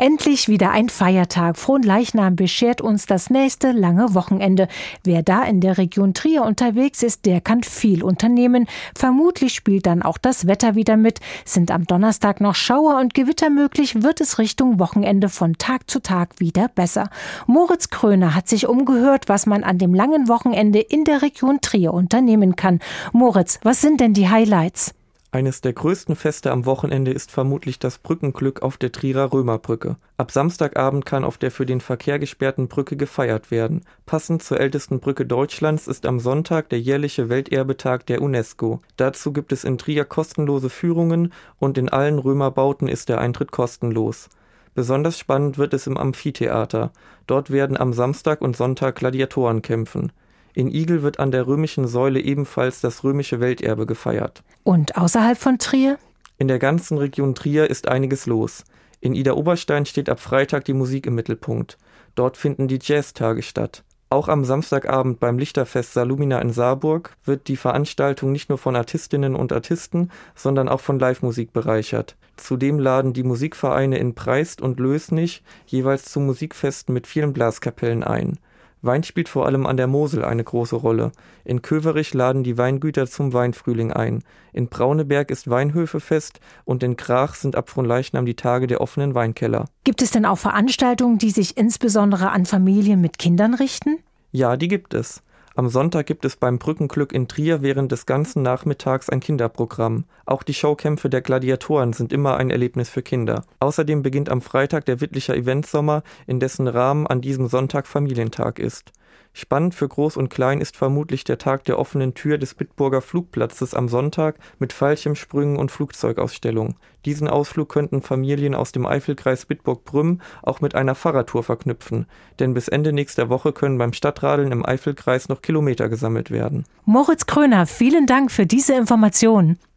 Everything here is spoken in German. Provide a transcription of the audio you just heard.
Endlich wieder ein Feiertag. Fronleichnam beschert uns das nächste lange Wochenende. Wer da in der Region Trier unterwegs ist, der kann viel unternehmen. Vermutlich spielt dann auch das Wetter wieder mit. Sind am Donnerstag noch Schauer und Gewitter möglich, wird es Richtung Wochenende von Tag zu Tag wieder besser. Moritz Kröner hat sich umgehört, was man an dem langen Wochenende in der Region Trier unternehmen kann. Moritz, was sind denn die Highlights? Eines der größten Feste am Wochenende ist vermutlich das Brückenglück auf der Trierer Römerbrücke. Ab Samstagabend kann auf der für den Verkehr gesperrten Brücke gefeiert werden. Passend zur ältesten Brücke Deutschlands ist am Sonntag der jährliche Welterbetag der UNESCO. Dazu gibt es in Trier kostenlose Führungen und in allen Römerbauten ist der Eintritt kostenlos. Besonders spannend wird es im Amphitheater. Dort werden am Samstag und Sonntag Gladiatoren kämpfen. In Igel wird an der römischen Säule ebenfalls das römische Welterbe gefeiert. Und außerhalb von Trier? In der ganzen Region Trier ist einiges los. In Idar-Oberstein steht ab Freitag die Musik im Mittelpunkt. Dort finden die Jazztage statt. Auch am Samstagabend beim Lichterfest Salumina in Saarburg wird die Veranstaltung nicht nur von Artistinnen und Artisten, sondern auch von Live-Musik bereichert. Zudem laden die Musikvereine in Preist und Lößnich jeweils zu Musikfesten mit vielen Blaskapellen ein. Wein spielt vor allem an der Mosel eine große Rolle. In Köverich laden die Weingüter zum Weinfrühling ein. In Brauneberg ist Weinhöfefest und in Krach sind ab Fronleichnam die Tage der offenen Weinkeller. Gibt es denn auch Veranstaltungen, die sich insbesondere an Familien mit Kindern richten? Ja, die gibt es. Am Sonntag gibt es beim Brückenglück in Trier während des ganzen Nachmittags ein Kinderprogramm. Auch die Showkämpfe der Gladiatoren sind immer ein Erlebnis für Kinder. Außerdem beginnt am Freitag der Wittlicher Eventsommer, in dessen Rahmen an diesem Sonntag Familientag ist. Spannend für Groß und Klein ist vermutlich der Tag der offenen Tür des Bitburger Flugplatzes am Sonntag mit Fallschirmsprüngen und Flugzeugausstellung. Diesen Ausflug könnten Familien aus dem Eifelkreis Bitburg-Prüm auch mit einer Fahrradtour verknüpfen. Denn bis Ende nächster Woche können beim Stadtradeln im Eifelkreis noch Kilometer gesammelt werden. Moritz Kröner, vielen Dank für diese Informationen.